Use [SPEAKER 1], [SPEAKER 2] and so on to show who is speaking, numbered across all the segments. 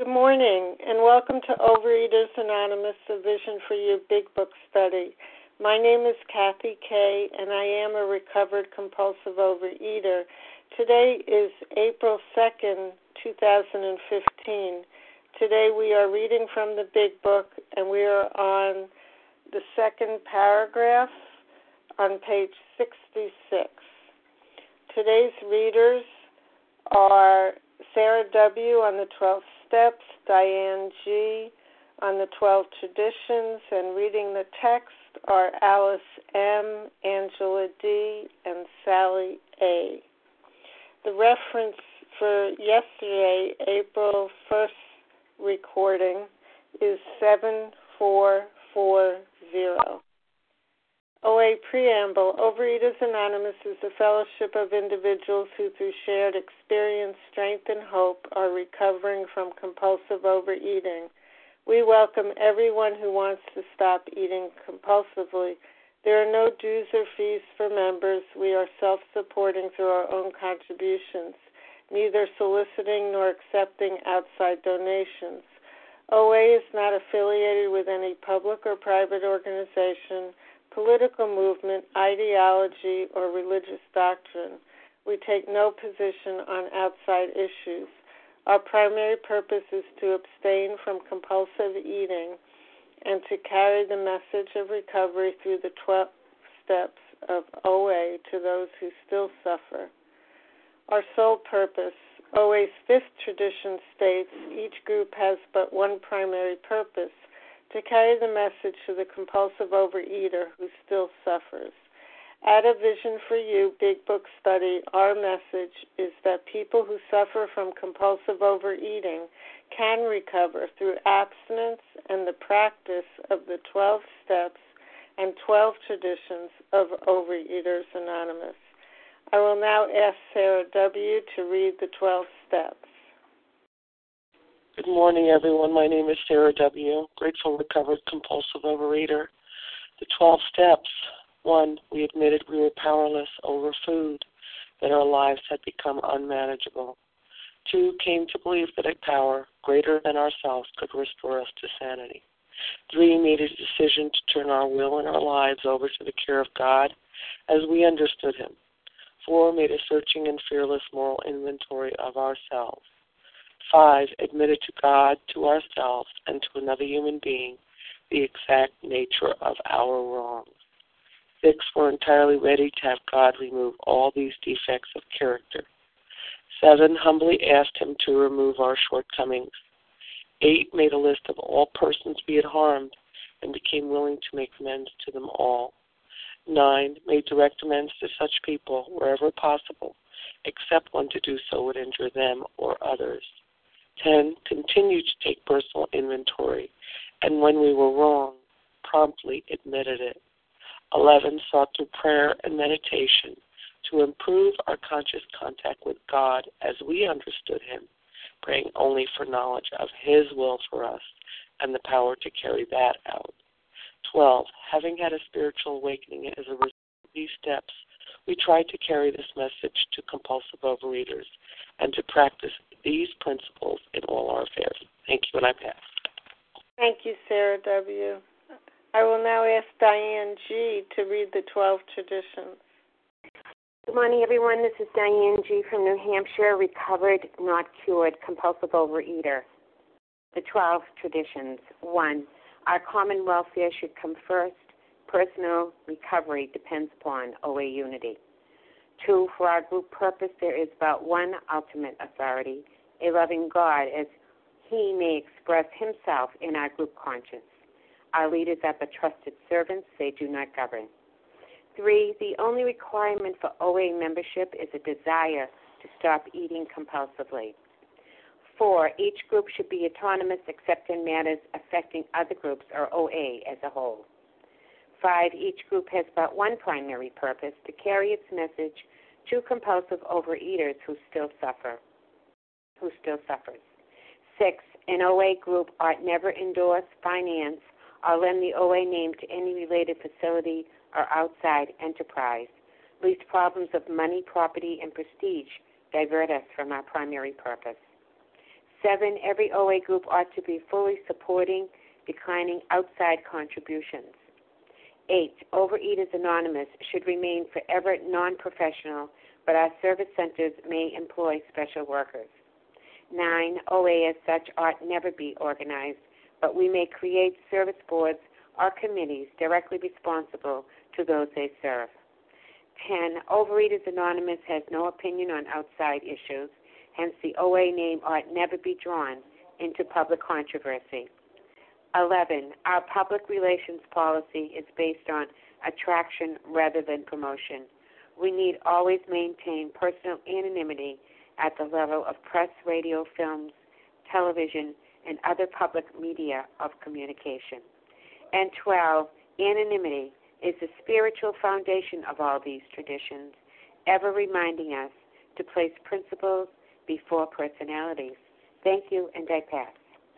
[SPEAKER 1] Good morning, and welcome to Overeaters Anonymous, a Vision for You Big Book Study. My name is Kathy Kay, and I am a recovered compulsive overeater. Today is April 2nd, 2015. Today we are reading from the Big Book, and we are on the second paragraph on page 66. Today's readers are Sarah W. on the 12 Steps, Diane G. on the 12 Traditions, and reading the text are Alice M., Angela D., and Sally A. The reference for yesterday, April 1st recording, is 7440. OA Preamble. Overeaters Anonymous is a fellowship of individuals who, through shared experience, strength, and hope, are recovering from compulsive overeating. We welcome everyone who wants to stop eating compulsively. There are no dues or fees for members. We are self-supporting through our own contributions, neither soliciting nor accepting outside donations. OA is not affiliated with any public or private organization, political movement, ideology, or religious doctrine. We take no position on outside issues. Our primary purpose is to abstain from compulsive eating and to carry the message of recovery through the 12 steps of OA to those who still suffer. Our sole purpose. OA's fifth tradition states each group has but one primary purpose: to carry the message to the compulsive overeater who still suffers. At A Vision for You Big Book Study, our message is that people who suffer from compulsive overeating can recover through abstinence and the practice of the 12 steps and 12 traditions of Overeaters Anonymous. I will now ask Sarah W. to read the 12 steps.
[SPEAKER 2] Good morning, everyone. My name is Sarah W., grateful, recovered, compulsive overeater. The 12 steps. 1, we admitted we were powerless over food, that our lives had become unmanageable. 2, came to believe that a power greater than ourselves could restore us to sanity. 3, made a decision to turn our will and our lives over to the care of God as we understood Him. 4, made a searching and fearless moral inventory of ourselves. 5, admitted to God, to ourselves, and to another human being the exact nature of our wrongs. 6, were entirely ready to have God remove all these defects of character. 7, humbly asked Him to remove our shortcomings. 8, made a list of all persons we had harmed and became willing to make amends to them all. 9, made direct amends to such people wherever possible, except when to do so would injure them or others. 10, continued to take personal inventory, and when we were wrong, promptly admitted it. 11, sought through prayer and meditation to improve our conscious contact with God as we understood Him, praying only for knowledge of His will for us and the power to carry that out. 12, having had a spiritual awakening as a result of these steps, we tried to carry this message to compulsive overeaters and to practice these principles in all our affairs. Thank you, and I pass.
[SPEAKER 1] Thank you, Sarah W. I will now ask Diane G. to read the 12 traditions.
[SPEAKER 3] Good morning, everyone. This is Diane G. from New Hampshire, recovered, not cured, compulsive overeater. The 12 traditions. 1, our common welfare should come first. Personal recovery depends upon OA unity. 2, for our group purpose, there is but one ultimate authority, a loving God, as He may express Himself in our group conscience. Our leaders are but trusted servants, they do not govern. 3, the only requirement for OA membership is a desire to stop eating compulsively. 4, each group should be autonomous except in matters affecting other groups or OA as a whole. 5, each group has but one primary purpose, to carry its message to compulsive overeaters who still suffers. 6, an OA group ought never endorse, finance, or lend the OA name to any related facility or outside enterprise, lest problems of money, property, and prestige divert us from our primary purpose. 7, every OA group ought to be fully supporting declining outside contributions. 8, Overeaters Anonymous should remain forever non-professional, but our service centers may employ special workers. 9, OA as such ought never be organized, but we may create service boards or committees directly responsible to those they serve. 10, Overeaters Anonymous has no opinion on outside issues, hence the OA name ought never be drawn into public controversy. 11, our public relations policy is based on attraction rather than promotion. We need always maintain personal anonymity at the level of press, radio, films, television, and other public media of communication. And 12, anonymity is the spiritual foundation of all these traditions, ever reminding us to place principles before personalities. Thank you, and I pass.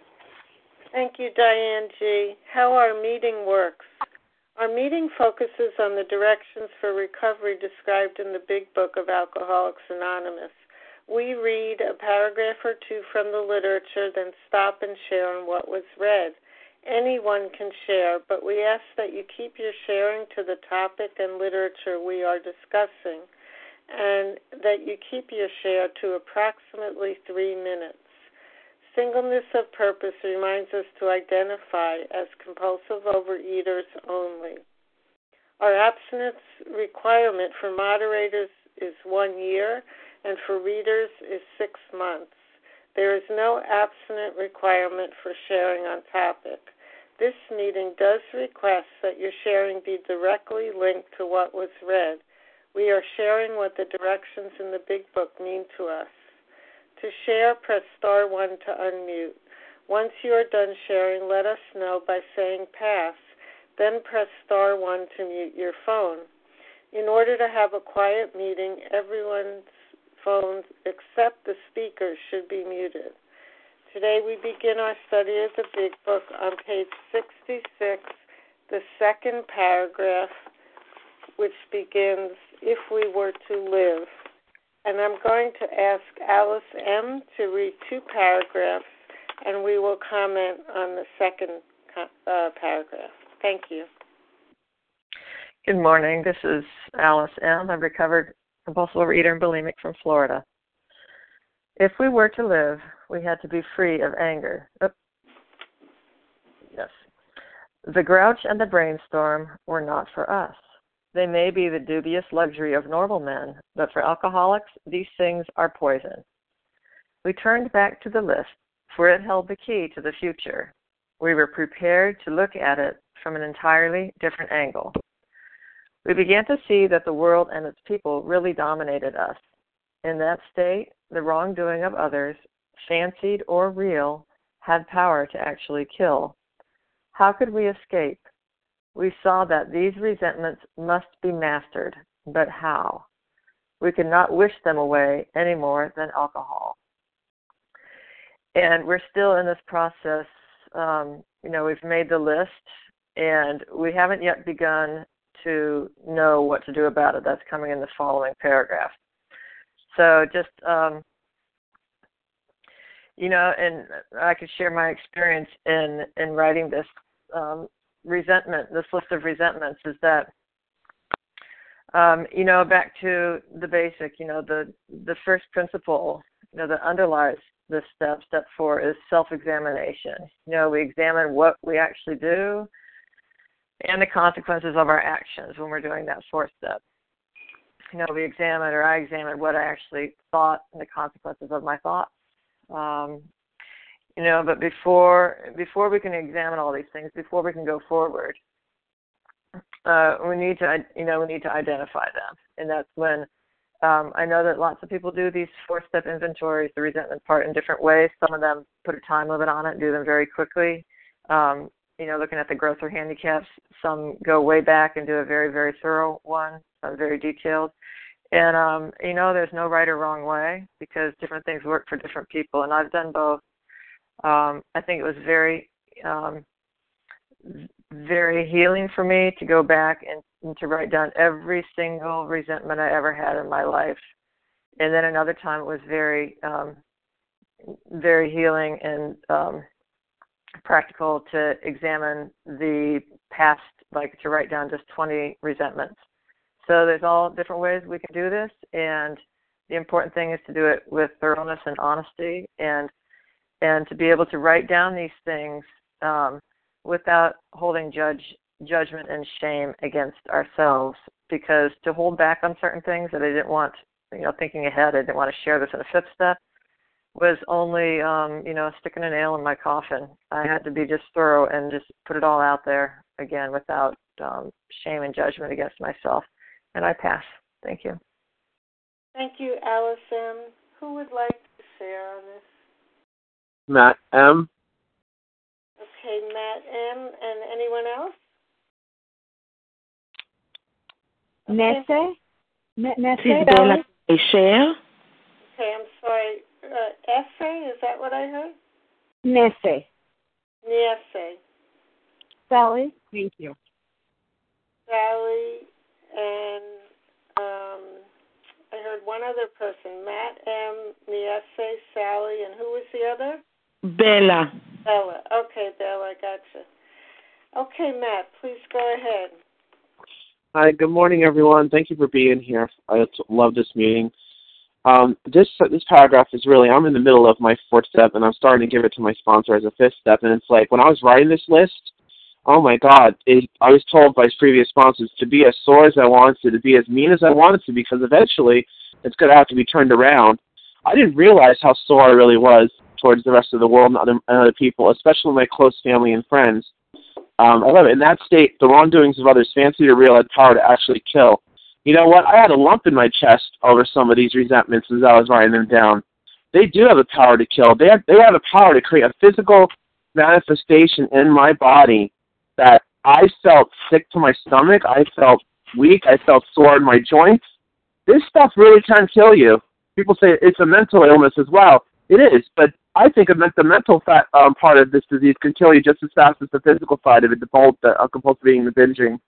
[SPEAKER 1] Thank you, Diane G. How our meeting works. Our meeting focuses on the directions for recovery described in the Big Book of Alcoholics Anonymous. We read a paragraph or two from the literature, then stop and share on what was read. Anyone can share, but we ask that you keep your sharing to the topic and literature we are discussing, and that you keep your share to approximately 3 minutes. Singleness of purpose reminds us to identify as compulsive overeaters only. Our abstinence requirement for moderators is 1 year, and for readers is 6 months. There is no abstinent requirement for sharing on topic. This meeting does request that your sharing be directly linked to what was read. We are sharing what the directions in the Big Book mean to us. To share, press star 1 to unmute. Once you are done sharing, let us know by saying pass. Then press star 1 to mute your phone. In order to have a quiet meeting, everyone's phones except the speakers should be muted. Today we begin our study of the Big Book on page 66, the second paragraph, which begins, "If we were to live." And I'm going to ask Alice M. to read 2 paragraphs, and we will comment on the second paragraph. Thank you.
[SPEAKER 4] Good morning. This is Alice M. I'm recovered compulsive overeater and bulimic from Florida. If we were to live, we had to be free of anger. Yes. The grouch and the brainstorm were not for us. They may be the dubious luxury of normal men, but for alcoholics, these things are poison. We turned back to the list, for it held the key to the future. We were prepared to look at it from an entirely different angle. We began to see that the world and its people really dominated us. In that state, the wrongdoing of others, fancied or real, had power to actually kill. How could we escape? We saw that these resentments must be mastered, but how? We could not wish them away any more than alcohol. And we're still in this process. We've made the list, and we haven't yet begun to know what to do about it. That's coming in the following paragraph. So just, and I could share my experience in writing this this list of resentments is that, back to the basic, the first principle, that underlies this step 4 is self-examination. We examine what we actually do and the consequences of our actions when we're doing that 4th step. We examine, or I examine, what I actually thought and the consequences of my thoughts. But before we can examine all these things, before we can go forward, we need to identify them, and that's when I know that lots of people do these 4-step inventories, the resentment part, in different ways. Some of them put a time limit on it and do them very quickly. Looking at the growth or handicaps, some go way back and do a very, very thorough one, very detailed. And there's no right or wrong way because different things work for different people, and I've done both. I think it was very, very healing for me to go back and to write down every single resentment I ever had in my life. And then another time it was very very healing and practical to examine the past, like to write down just 20 resentments. So there's all different ways we can do this, and the important thing is to do it with thoroughness and honesty, and to be able to write down these things without holding judgment and shame against ourselves. Because to hold back on certain things that I didn't want, thinking ahead, I didn't want to share this in a fifth step, was only, sticking a nail in my coffin. I had to be just thorough and just put it all out there again without shame and judgment against myself. And I pass. Thank you.
[SPEAKER 1] Thank you, Alice M. Who would like to share on this?
[SPEAKER 5] Matt M.
[SPEAKER 1] Okay, Matt M. And anyone else?
[SPEAKER 6] Nesse?
[SPEAKER 7] Nesse, Bella, share.
[SPEAKER 1] Okay, I'm sorry. Essay, is that what I heard?
[SPEAKER 6] Nesse.
[SPEAKER 7] Sally? Thank you.
[SPEAKER 1] Sally, and I heard one other person, Matt M., Niesse, Sally, and who was the other?
[SPEAKER 7] Bella.
[SPEAKER 1] Bella. Okay, Bella, gotcha. Okay, Matt, please go ahead.
[SPEAKER 5] Hi, good morning, everyone. Thank you for being here. I love this meeting. This paragraph is really, I'm in the middle of my fourth step, and I'm starting to give it to my sponsor as a fifth step, and it's like, when I was writing this list, oh my God, I was told by previous sponsors to be as sore as I wanted to be as mean as I wanted to, because eventually it's going to have to be turned around. I didn't realize how sore I really was towards the rest of the world and other people, especially my close family and friends. I love it. In that state, the wrongdoings of others fancy to real had power to actually kill. You know what? I had a lump in my chest over some of these resentments as I was writing them down. They do have a power to kill. They have a power to create a physical manifestation in my body that I felt sick to my stomach. I felt weak. I felt sore in my joints. This stuff really can kill you. People say it's a mental illness as well. It is, but I think the mental part of this disease can kill you just as fast as the physical side of it, the compulsive eating, the binging.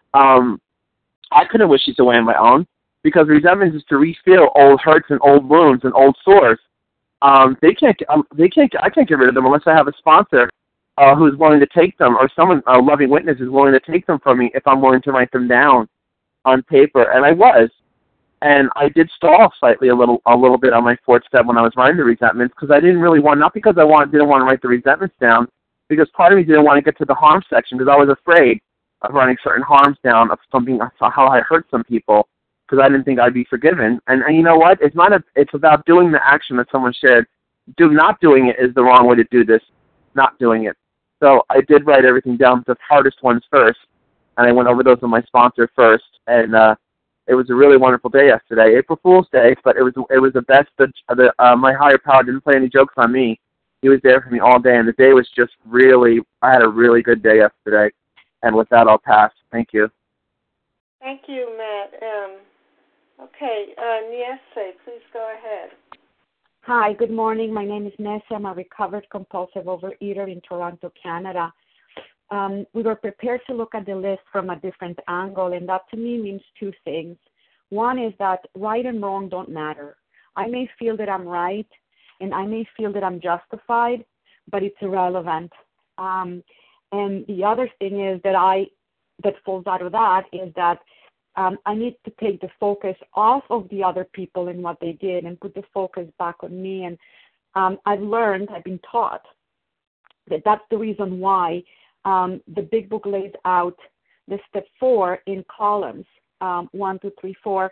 [SPEAKER 5] I couldn't wish these away on my own, because resentment is to refill old hurts and old wounds and old sores. I can't get rid of them unless I have a sponsor who's willing to take them, or someone, a loving witness, is willing to take them from me if I'm willing to write them down on paper. And I was. And I did stall slightly a little bit on my fourth step when I was writing the resentments, because I didn't really want, not because I didn't want to write the resentments down, because part of me didn't want to get to the harm section, because I was afraid of writing certain harms down of something, how I hurt some people, because I didn't think I'd be forgiven. And you know what? It's about doing the action that someone shared. Not doing it is the wrong way to do this. Not doing it. So I did write everything down, the hardest ones first, and I went over those with my sponsor first, and it was a really wonderful day yesterday, April Fool's Day, but it was the best. My higher power didn't play any jokes on me. He was there for me all day, and the day was just really, I had a really good day yesterday. And with that, I'll pass. Thank you.
[SPEAKER 1] Thank you, Matt. Okay, Niesse, please go ahead.
[SPEAKER 6] Hi, good morning. My name is Nesse. I'm a recovered compulsive overeater in Toronto, Canada. We were prepared to look at the list from a different angle, and that to me means two things. One is that right and wrong don't matter. I may feel that I'm right, and I may feel that I'm justified, but it's irrelevant. And the other thing is that falls out of that is that I need to take the focus off of the other people and what they did and put the focus back on me. And I've been taught that that's the reason why the big book lays out the step 4 in columns, 1, 2, 3, 4,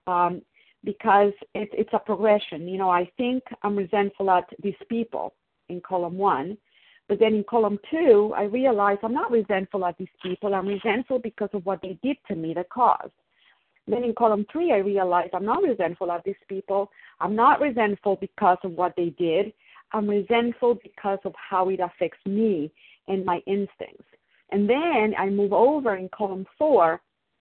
[SPEAKER 6] because it's a progression. You know, I think I'm resentful at these people in column 1, but then in column 2, I realize I'm not resentful at these people. I'm resentful because of what they did to me, the cause. Then in column 3, I realize I'm not resentful at these people. I'm not resentful because of what they did. I'm resentful because of how it affects me and my instincts. And then I move over in column 4,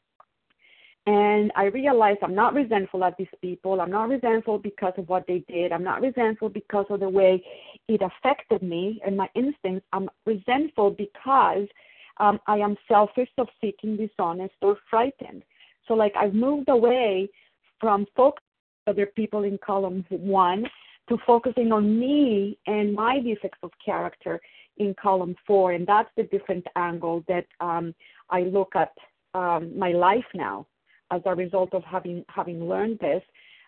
[SPEAKER 6] and I realize I'm not resentful at these people. I'm not resentful because of what they did. I'm not resentful because of the way it affected me and my instincts. I'm resentful because I am selfish, self-seeking, dishonest, or frightened. So I've moved away from focusing on other people in column 1 to focusing on me and my defects of character in column 4, and that's the different angle that I look at my life now as a result of having learned this,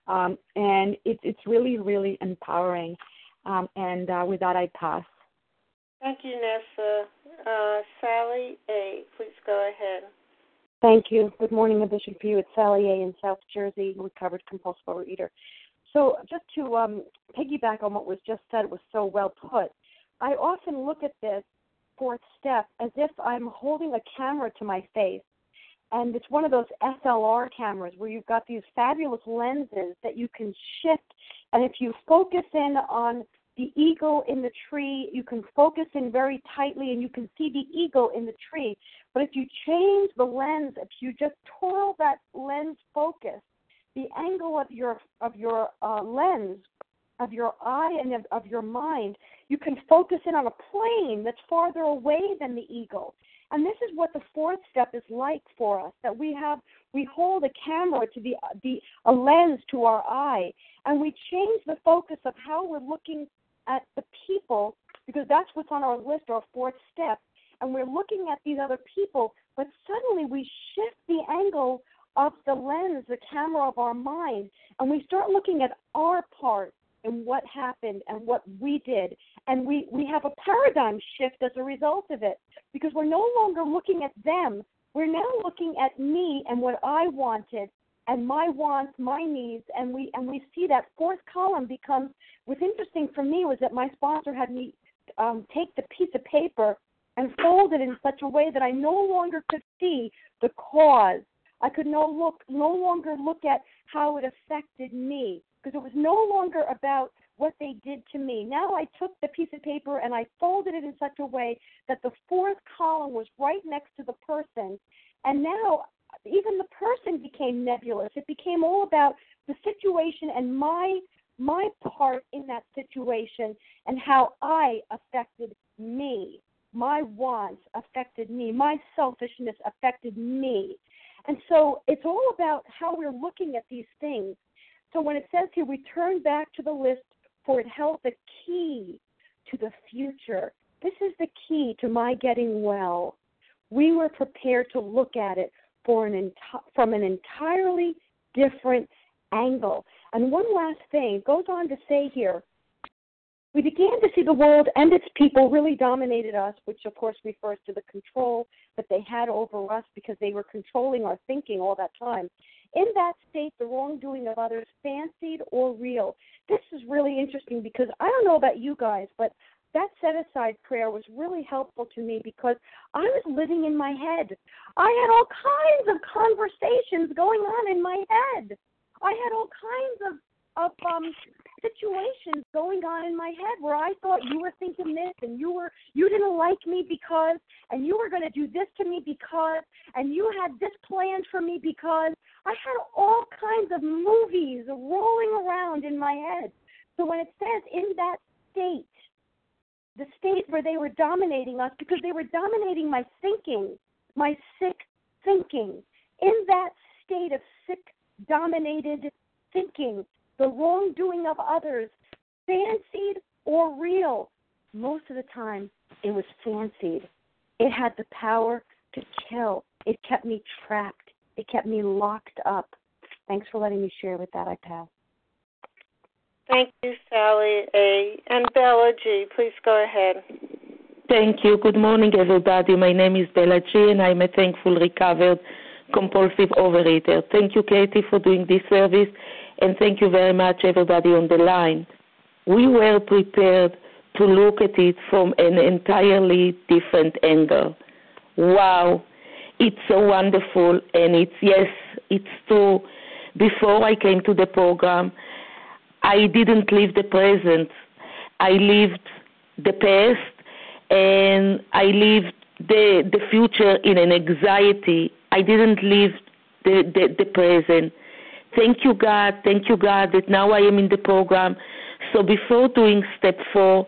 [SPEAKER 6] and it's really, really empowering. And with that, I pass.
[SPEAKER 1] Thank you, Nessa. Sally A., please go ahead.
[SPEAKER 8] Thank you. Good morning, edition for you. It's Sally A. in South Jersey, recovered compulsive overeater. So just to piggyback on what was just said, it was so well put. I often look at this fourth step as if I'm holding a camera to my face, and it's one of those SLR cameras where you've got these fabulous lenses that you can shift, and if you focus in on the eagle in the tree, you can focus in very tightly and you can see the eagle in the tree. But if you change the lens, if you just twirl that lens focus, the angle of your lens, of your eye and of your mind, you can focus in on a plane that's farther away than the eagle. And this is what the fourth step is like for us, that we hold a camera to a lens to our eye, and we change the focus of how we're looking at the people, because that's what's on our list, our fourth step, and we're looking at these other people, but suddenly we shift the angle of the lens, the camera of our mind, and we start looking at our part and what happened and what we did, and we have a paradigm shift as a result of it, because we're no longer looking at them, we're now looking at me and what I wanted, and my wants, my needs, and we see that fourth column becomes. What's interesting for me was that my sponsor had me take the piece of paper and fold it in such a way that I no longer could see the cause. I could no longer look at how it affected me, because it was no longer about what they did to me. Now I took the piece of paper and I folded it in such a way that the fourth column was right next to the person, and now even the person became nebulous. It became all about the situation and my part in that situation and how I affected me. My wants affected me. My selfishness affected me. And so it's all about how we're looking at these things. So when it says here, we turn back to the list, for it held the key to the future. This is the key to my getting well. We were prepared to look at it from an entirely different angle. And one last thing, it goes on to say here, we began to see the world and its people really dominated us, which of course refers to the control that they had over us because they were controlling our thinking all that time. In that state, the wrongdoing of others, fancied or real. This is really interesting because I don't know about you guys, but that set-aside prayer was really helpful to me because I was living in my head. I had all kinds of conversations going on in my head. I had all kinds of situations going on in my head where I thought you were thinking this and you didn't like me because, and you were going to do this to me because, and you had this planned for me because. I had all kinds of movies rolling around in my head. So when it says in that state, the state where they were dominating us, because they were dominating my thinking, my sick thinking, in that state of sick, dominated thinking, the wrongdoing of others, fancied or real, most of the time it was fancied. It had the power to kill. It kept me trapped. It kept me locked up. Thanks for letting me share with that. I pass.
[SPEAKER 1] Thank you, Sally A. And Bella G., please go ahead.
[SPEAKER 7] Thank you. Good morning, everybody. My name is Bella G., and I'm a thankful, recovered, compulsive overeater. Thank you, Katie, for doing this service, and thank you very much, everybody on the line. We were prepared to look at it from an entirely different angle. Wow. It's so wonderful, and it's true. Before I came to the program, I didn't live the present. I lived the past, and I lived the future in an anxiety. I didn't live the present. Thank you, God, that now I am in the program. So before doing step 4,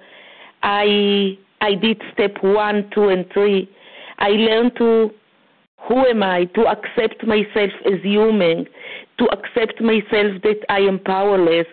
[SPEAKER 7] I did step 1, 2, and 3. I learned who am I? To accept myself as human, to accept myself that I am powerless,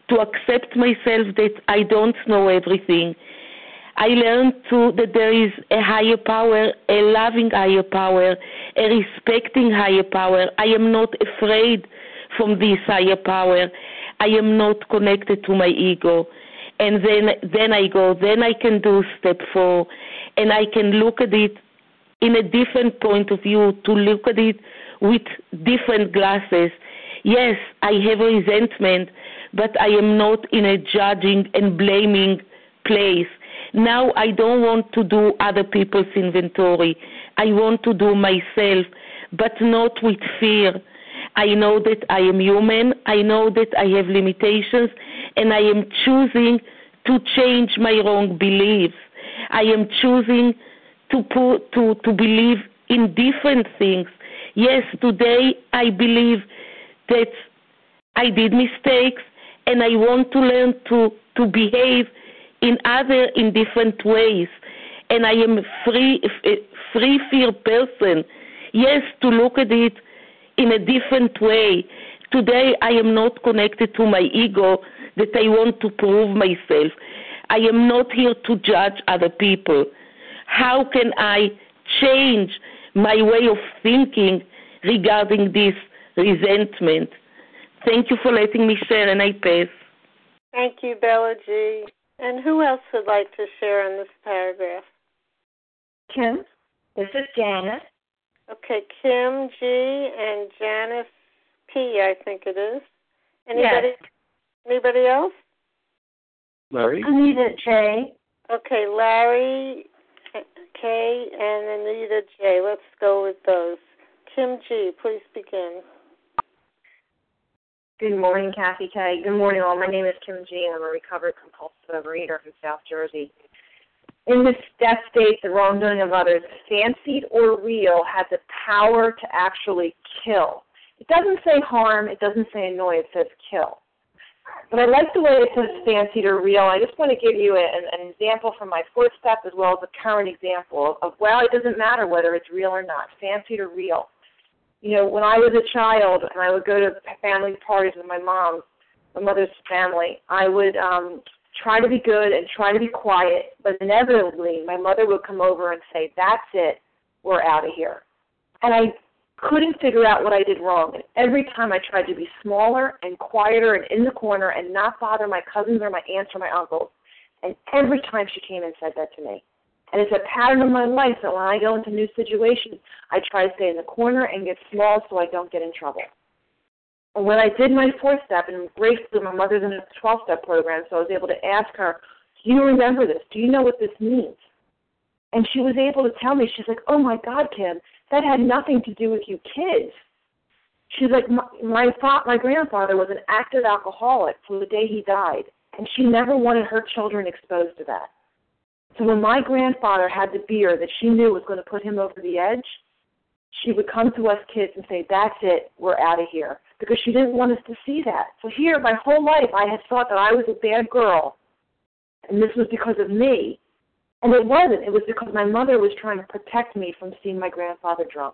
[SPEAKER 7] to accept myself that I don't know everything. I learned too that there is a higher power, a loving higher power, a respecting higher power. I am not afraid from this higher power. I am not connected to my ego. And then I can do step 4, and I can look at it in a different point of view, to look at it with different glasses. Yes, I have resentment, but I am not in a judging and blaming place. Now I don't want to do other people's inventory. I want to do myself, but not with fear. I know that I am human. I know that I have limitations, and I am choosing to change my wrong beliefs. I am choosing to believe in different things. Yes, today I believe that I did mistakes, and I want to learn to behave in different ways. And I am a free fear person. Yes, to look at it in a different way. Today I am not connected to my ego that I want to prove myself. I am not here to judge other people. How can I change my way of thinking regarding this resentment? Thank you for letting me share, and I pass.
[SPEAKER 1] Thank you, Bella G. And who else would like to share on this paragraph?
[SPEAKER 8] Kim, this is Janice.
[SPEAKER 1] Okay, Kim G. and Janice P., I think it is. Anybody else?
[SPEAKER 5] Larry?
[SPEAKER 8] Anita J.
[SPEAKER 1] Okay, Larry K. and Anita J. Let's go with those. Kim G., please begin.
[SPEAKER 9] Good morning, Kathy K. Good morning, all. My name is Kim G., and I'm a recovered compulsive overeater from South Jersey. In this death state, the wrongdoing of others, fancied or real, has the power to actually kill. It doesn't say harm. It doesn't say annoy. It says kill. But I like the way it says fancied or real. I just want to give you an example from my 4th step as well as a current example of, well, it doesn't matter whether it's real or not, fancied or real. You know, when I was a child and I would go to family parties with my mother's family, I would try to be good and try to be quiet, but inevitably my mother would come over and say, that's it, we're out of here. And I couldn't figure out what I did wrong. And every time I tried to be smaller and quieter and in the corner and not bother my cousins or my aunts or my uncles, and every time she came and said that to me. And it's a pattern of my life that when I go into new situations, I try to stay in the corner and get small so I don't get in trouble. And when I did my 4th step, and gratefully my mother's in a 12-step program, so I was able to ask her, do you remember this? Do you know what this means? And she was able to tell me. She's like, oh, my God, Kim, that had nothing to do with you kids. She's like, my grandfather was an active alcoholic from the day he died, and she never wanted her children exposed to that. So when my grandfather had the beer that she knew was going to put him over the edge, she would come to us kids and say, that's it, we're out of here, because she didn't want us to see that. So here, my whole life, I had thought that I was a bad girl, and this was because of me. And it wasn't. It was because my mother was trying to protect me from seeing my grandfather drunk.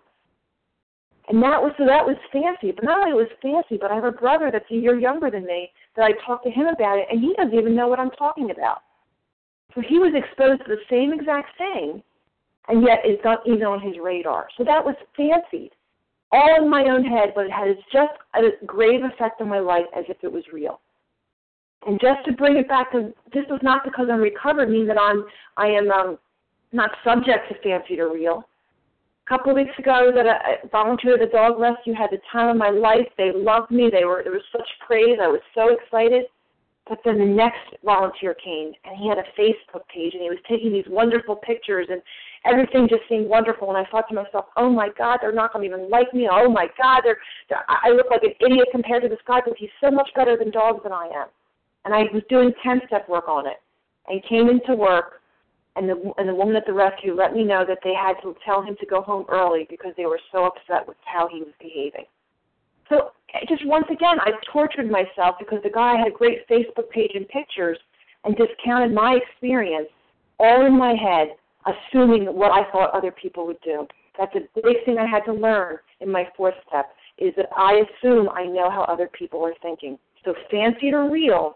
[SPEAKER 9] And that was fancy. But not only was it fancy, but I have a brother that's a year younger than me that I talked to him about it, and he doesn't even know what I'm talking about. So he was exposed to the same exact thing, and yet it's not even on his radar. So that was fancied, all in my own head, but it had just a grave effect on my life as if it was real. And just to bring it back, to this was not because I'm recovered, means that I am not subject to fancied or real. A couple of weeks ago, I was at a volunteer at a dog rescue, had the time of my life. They loved me. There was such praise. I was so excited. But then the next volunteer came, and he had a Facebook page, and he was taking these wonderful pictures, and everything just seemed wonderful. And I thought to myself, oh, my God, they're not going to even like me. Oh, my God, I look like an idiot compared to this guy, but he's so much better than dogs than I am. And I was doing 10-step work on it, and came into work, and the woman at the rescue let me know that they had to tell him to go home early because they were so upset with how he was behaving. So just once again, I tortured myself because the guy had a great Facebook page and pictures and discounted my experience all in my head, assuming what I thought other people would do. That's a big thing I had to learn in my 4th step, is that I assume I know how other people are thinking. So fancied or real,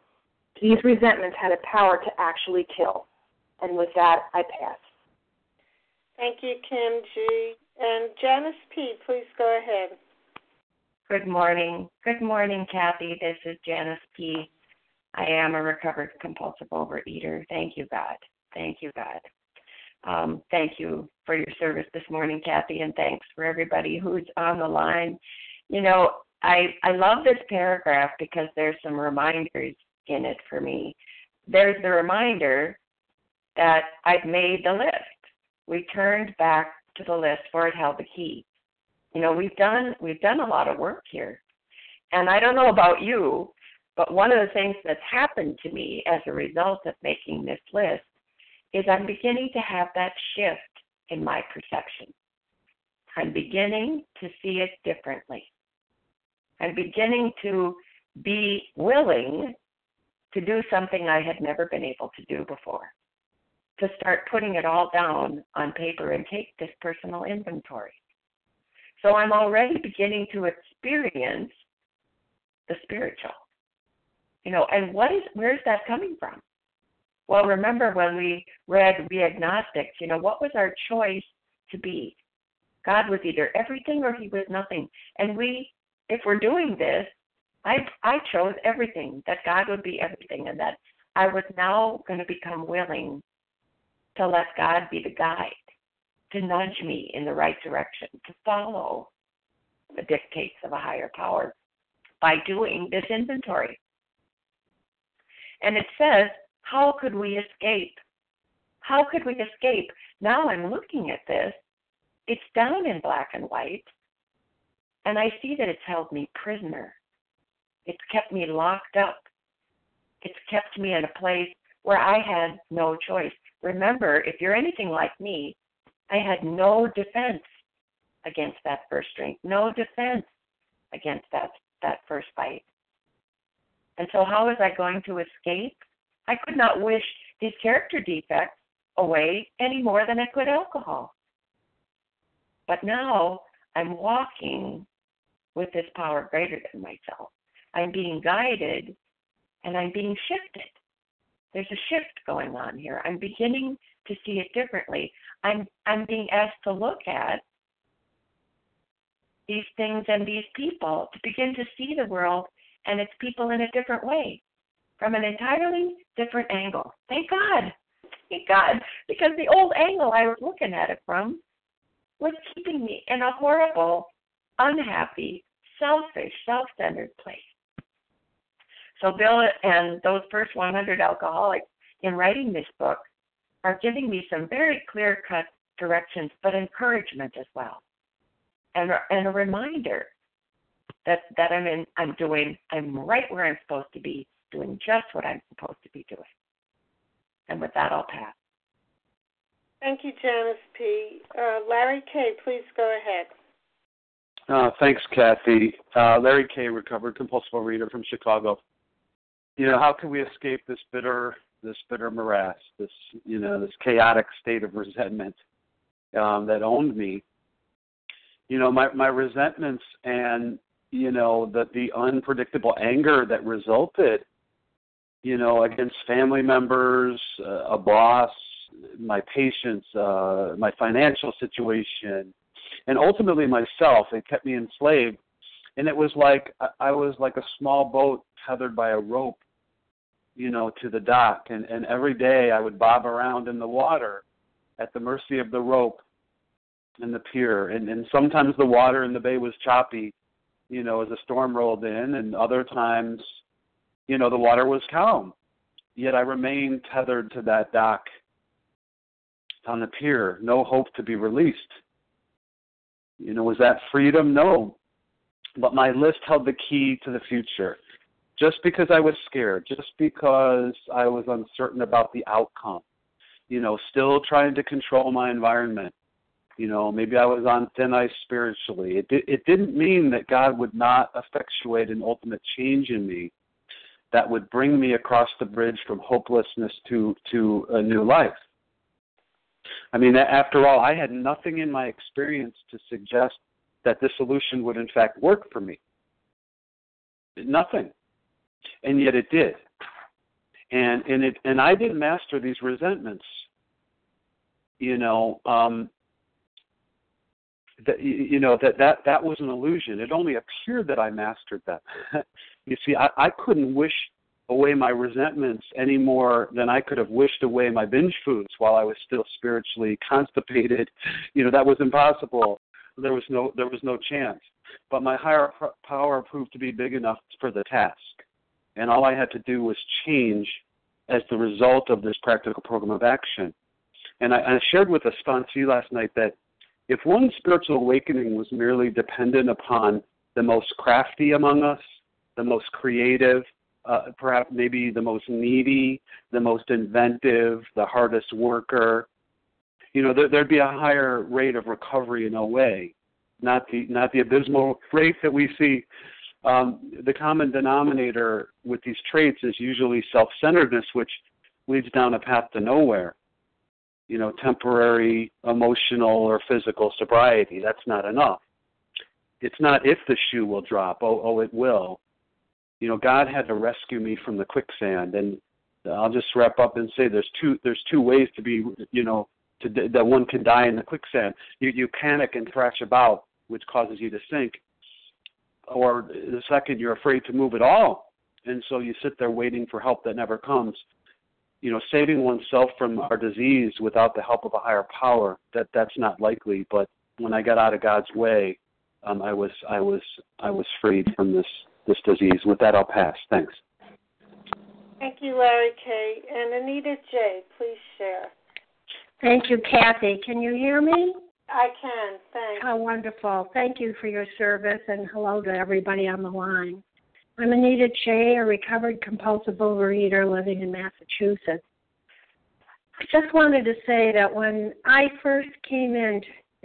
[SPEAKER 9] these resentments had a power to actually kill. And with that, I pass.
[SPEAKER 1] Thank you, Kim G. And Janice P., please go ahead.
[SPEAKER 10] Good morning. Good morning, Kathy. This is Janice P. I am a recovered compulsive overeater. Thank you, God. Thank you, God. Thank you for your service this morning, Kathy, and thanks for everybody who's on the line. You know, I love this paragraph because there's some reminders in it for me. There's the reminder that I've made the list. We turned back to the list for it held the key. You know, we've done a lot of work here. And I don't know about you, but one of the things that's happened to me as a result of making this list is I'm beginning to have that shift in my perception. I'm beginning to see it differently. I'm beginning to be willing to do something I had never been able to do before, to start putting it all down on paper and take this personal inventory. So I'm already beginning to experience the spiritual. You know, and where's that coming from? Well, remember when we read We Agnostics, you know, what was our choice to be? God was either everything or he was nothing. And if we're doing this, I chose everything, that God would be everything, and that I was now going to become willing to let God be the guide, to nudge me in the right direction, to follow the dictates of a higher power by doing this inventory. And it says, how could we escape? How could we escape? Now I'm looking at this. It's down in black and white, and I see that it's held me prisoner. It's kept me locked up. It's kept me in a place where I had no choice. Remember, if you're anything like me, I had no defense against that first drink, no defense against that first bite. And so how was I going to escape? I could not wish these character defects away any more than I could alcohol. But now I'm walking with this power greater than myself. I'm being guided and I'm being shifted. There's a shift going on here. I'm beginning to see it differently. I'm being asked to look at these things and these people, to begin to see the world and its people in a different way, from an entirely different angle. Thank God. Thank God. Because the old angle I was looking at it from was keeping me in a horrible, unhappy, selfish, self-centered place. So Bill and those first 100 alcoholics in writing this book are giving me some very clear-cut directions, but encouragement as well, and a reminder that I'm right where I'm supposed to be, doing just what I'm supposed to be doing. And with that, I'll pass.
[SPEAKER 1] Thank you, Janice P. Larry K., please go ahead.
[SPEAKER 11] Thanks, Kathy. Larry K., recovered compulsive overeater from Chicago. You know, how can we escape this bitter morass, this chaotic state of resentment that owned me? You know, my resentments and, you know, the unpredictable anger that resulted, you know, against family members, a boss, my patients, my financial situation, and ultimately myself. It kept me enslaved. And it was like I was like a small boat tethered by a rope, you know, to the dock. And every day I would bob around in the water at the mercy of the rope and the pier. And sometimes the water in the bay was choppy, you know, as a storm rolled in. And other times, you know, the water was calm. Yet I remained tethered to that dock on the pier, no hope to be released. You know, was that freedom? No. But my list held the key to the future. Just because I was scared, just because I was uncertain about the outcome, you know, still trying to control my environment. You know, maybe I was on thin ice spiritually. It didn't mean that God would not effectuate an ultimate change in me that would bring me across the bridge from hopelessness to a new life. I mean, after all, I had nothing in my experience to suggest that this solution would in fact work for me. Nothing. And yet it did. And I didn't master these resentments. That was an illusion. It only appeared that I mastered them. You see, I couldn't wish away my resentments any more than I could have wished away my binge foods while I was still spiritually constipated. That was impossible. There was no chance. But my higher power proved to be big enough for the task. And all I had to do was change as the result of this practical program of action. And I shared with a sponsee last night that if one's spiritual awakening was merely dependent upon the most crafty among us, the most creative, perhaps maybe the most needy, the most inventive, the hardest worker, there'd be a higher rate of recovery in OA, not the abysmal rate that we see. The common denominator with these traits is usually self-centeredness, which leads down a path to nowhere. Temporary emotional or physical sobriety. That's not enough. It's not if the shoe will drop. Oh, it will. God had to rescue me from the quicksand. And I'll just wrap up and say there's two ways to be, that one can die in the quicksand. You panic and thrash about, which causes you to sink. Or the second, you're afraid to move at all. And so you sit there waiting for help that never comes. Saving oneself from our disease without the help of a higher power, that's not likely. But when I got out of God's way, I was freed from this disease. With that, I'll pass. Thanks.
[SPEAKER 1] Thank you, Larry K. And Anita J., please share.
[SPEAKER 12] Thank you, Kathy. Can you hear me?
[SPEAKER 1] I can. Thanks.
[SPEAKER 12] How wonderful. Thank you for your service, and hello to everybody on the line. I'm Anita J., a recovered compulsive overeater living in Massachusetts. I just wanted to say that when I first came in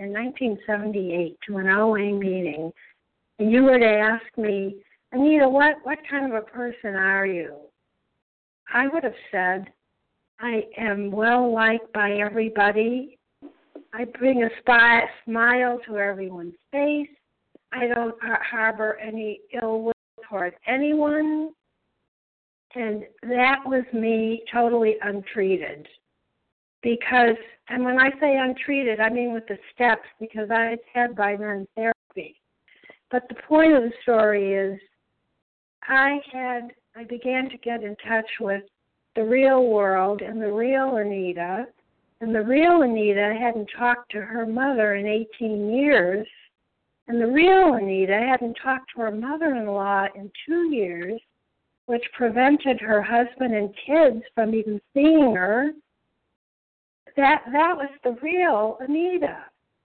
[SPEAKER 12] 1978 to an OA meeting, and you were to ask me, Anita, what kind of a person are you? I would have said, I am well liked by everybody. I bring a smile to everyone's face. I don't harbor any ill will toward anyone. And that was me totally untreated. Because, and when I say untreated, I mean with the steps, because I had by then therapy. But the point of the story is I began to get in touch with the real world and the real Anita. And the real Anita hadn't talked to her mother in 18 years. And the real Anita hadn't talked to her mother-in-law in 2 years, which prevented her husband and kids from even seeing her. That was the real Anita.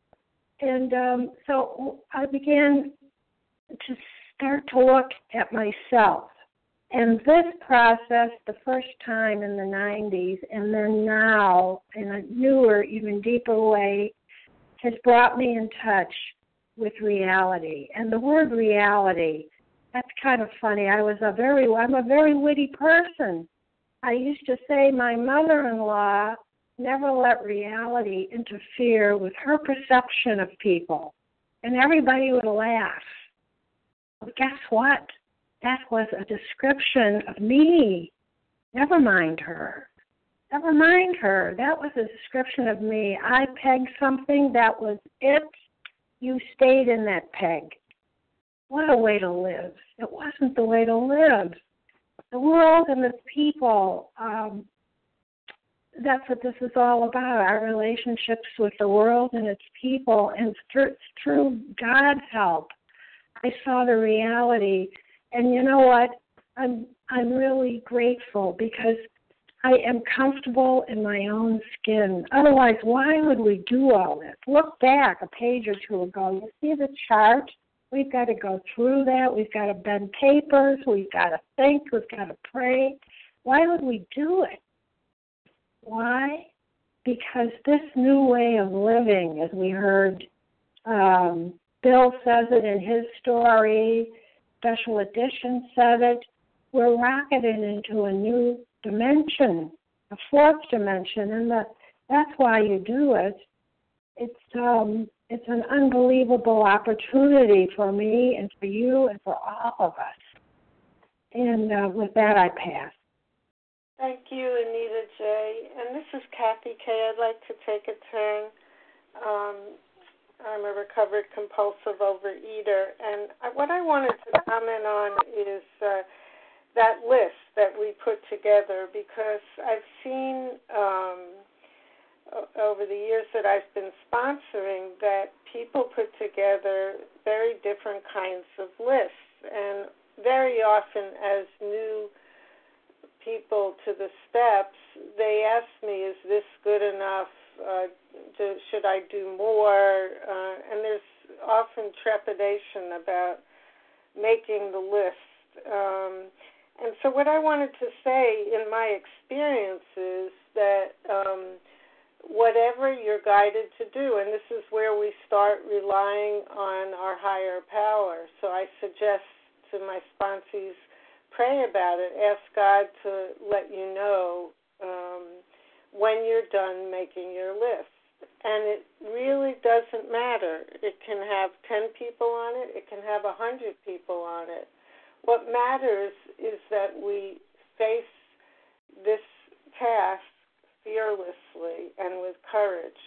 [SPEAKER 12] And so I began to start to look at myself. And this process, the first time in the 90s, and then now in a newer, even deeper way, has brought me in touch with reality. And the word reality, that's kind of funny. I'm a very witty person. I used to say my mother-in-law never let reality interfere with her perception of people. And everybody would laugh. But guess what? That was a description of me. Never mind her. Never mind her. That was a description of me. I pegged something, that was it. You stayed in that peg. What a way to live. It wasn't the way to live. The world and its people, that's what this is all about, our relationships with the world and its people. And through God's help, I saw the reality. And you know what? I'm really grateful because I am comfortable in my own skin. Otherwise, why would we do all this? Look back a page or two ago. You see the chart? We've got to go through that. We've got to bend papers. We've got to think. We've got to pray. Why would we do it? Why? Because this new way of living, as we heard, Bill says it in his story, Special Edition said it, we're rocketing into a new dimension, a fourth dimension, and that's why you do it. It's an unbelievable opportunity for me and for you and for all of us. And with that, I pass.
[SPEAKER 1] Thank you, Anita J. And this is Kathy K. I'd like to take a turn. I'm a recovered compulsive overeater, and what I wanted to comment on is that list that we put together, because I've seen over the years that I've been sponsoring that people put together very different kinds of lists, and very often as new people to the steps, they ask me, is this good enough? Should I do more? And there's often trepidation about making the list. And so what I wanted to say in my experience is that whatever you're guided to do, and this is where we start relying on our higher power. So I suggest to my sponsees, pray about it. Ask God to let you know when you're done making your list. And it really doesn't matter. It can have 10 people on it. It can have 100 people on it. What matters is that we face this task fearlessly and with courage.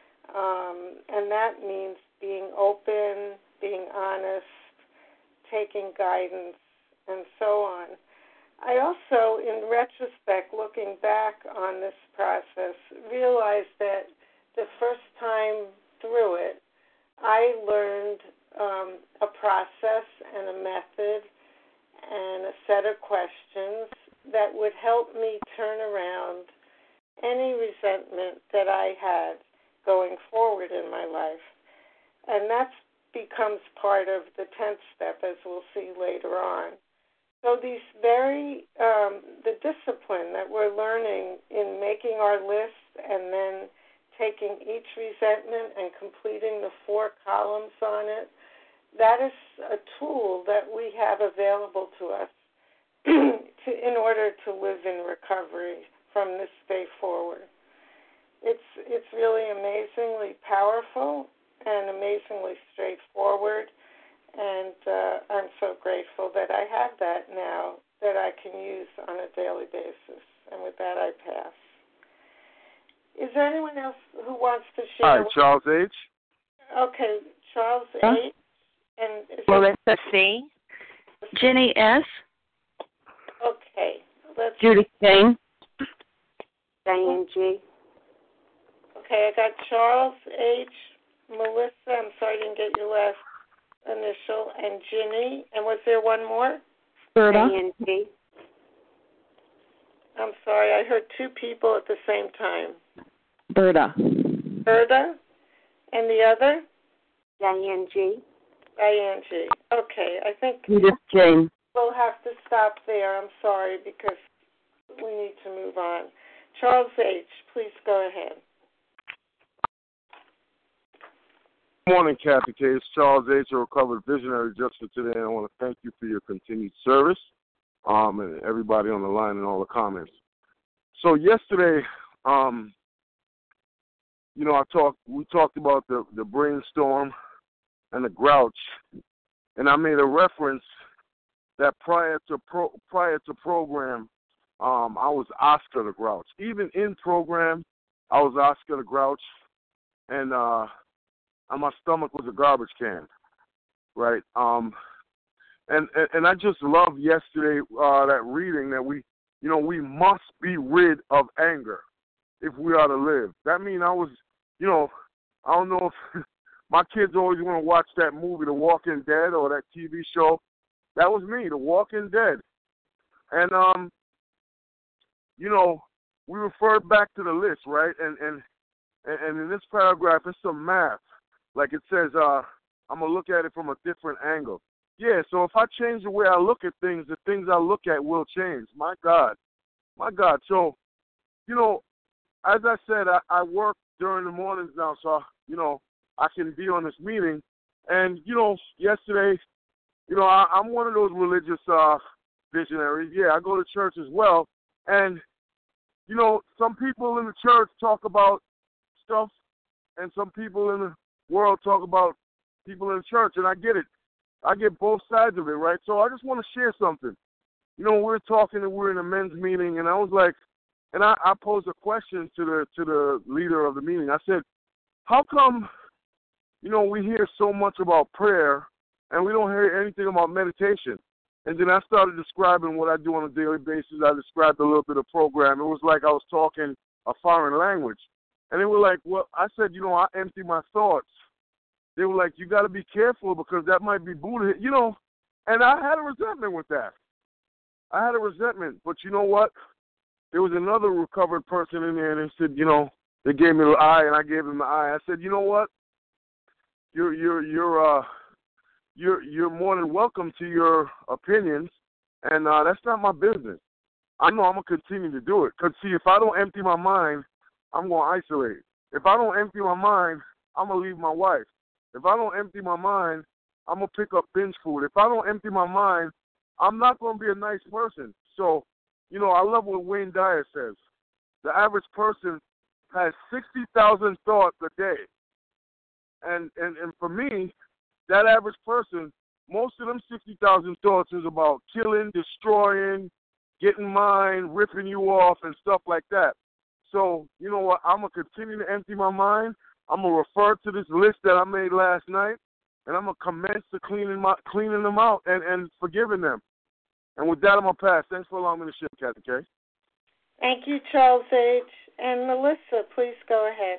[SPEAKER 1] And that means being open, being honest, taking guidance, and so on. I also, in retrospect, looking back on this process, realized that the first time through it, I learned a process and a method and a set of questions that would help me turn around any resentment that I had going forward in my life. And that becomes part of the 10th step, as we'll see later on. So these the discipline that we're learning in making our list and then taking each resentment and completing the 4 columns on it, that is a tool that we have available to us in order to live in recovery from this day forward. It's really amazingly powerful and amazingly straightforward. And I'm so grateful that I have that now that I can use on a daily basis. And with that, I pass. Is there anyone else who wants to share?
[SPEAKER 13] Hi, Charles H.
[SPEAKER 1] Okay, Charles H. And
[SPEAKER 14] Melissa C. Jenny S.
[SPEAKER 1] Okay.
[SPEAKER 14] Judy King.
[SPEAKER 3] Diane G.
[SPEAKER 1] Okay, I got Charles H. Melissa, I'm sorry I didn't get your last initial, and Ginny, and was there one more?
[SPEAKER 14] Berta.
[SPEAKER 3] Diane.
[SPEAKER 1] I'm sorry, I heard 2 people at the same time.
[SPEAKER 14] Berta.
[SPEAKER 1] Berta, and the other?
[SPEAKER 3] Diane G.
[SPEAKER 1] Diane G. Okay, I think
[SPEAKER 14] Judith Jane.
[SPEAKER 1] We'll have to stop there. I'm sorry, because we need to move on. Charles H., please go ahead.
[SPEAKER 13] Good morning, Kathy K. It's Charles H., a recovered visionary just for today. And I want to thank you for your continued service, and everybody on the line and all the comments. So yesterday, we talked about the brainstorm and the grouch, and I made a reference that prior to program, I was Oscar the Grouch. Even in program, I was Oscar the Grouch, and my stomach was a garbage can, right? And I just loved yesterday that reading that we must be rid of anger if we are to live. That means I was, I don't know if my kids always want to watch that movie, The Walking Dead, or that TV show. That was me, The Walking Dead. And, we referred back to the list, right? And in this paragraph, it's some math. Like it says, I'm going to look at it from a different angle. Yeah, so if I change the way I look at things, the things I look at will change. My God. So, as I said, I work during the mornings now, so, I can be on this meeting. And, yesterday, I'm one of those religious visionaries. Yeah, I go to church as well. And, some people in the church talk about stuff, and some people in the world talk about people in the church, and I get it. I get both sides of it, right? So I just want to share something. you know, we're talking and we're in a men's meeting, and I was like, and I posed a question to the leader of the meeting. I said, how come, you know, we hear so much about prayer and we don't hear anything about meditation? And then I started describing what I do on a daily basis. I described a little bit of program. It was like I was talking a foreign language. And they were like, well, I said, you know, I empty my thoughts. They were like, you got to be careful because that might be Buddha, you know. And I had a resentment with that. I had a resentment. But you know what? There was another recovered person in there, and they said, you know, they gave me the eye, and I gave them the eye. I said, you know what? You're more than welcome to your opinions, and that's not my business. I know I'm going to continue to do it. Because, see, if I don't empty my mind, I'm going to isolate. If I don't empty my mind, I'm going to leave my wife. If I don't empty my mind, I'm going to pick up binge food. If I don't empty my mind, I'm not going to be a nice person. So, you know, I love what Wayne Dyer says. The average person has 60,000 thoughts a day. And for me, that average person, most of them 60,000 thoughts is about killing, destroying, getting mine, ripping you off, and stuff like that. So, you know what, I'm going to continue to empty my mind. I'm going to refer to this list that I made last night, and I'm going to commence to cleaning them out and forgiving them. And with that, I'm going to pass. Thanks for allowing me to share, Kathy K.
[SPEAKER 1] Thank you, Charles H. And Melissa, please go ahead.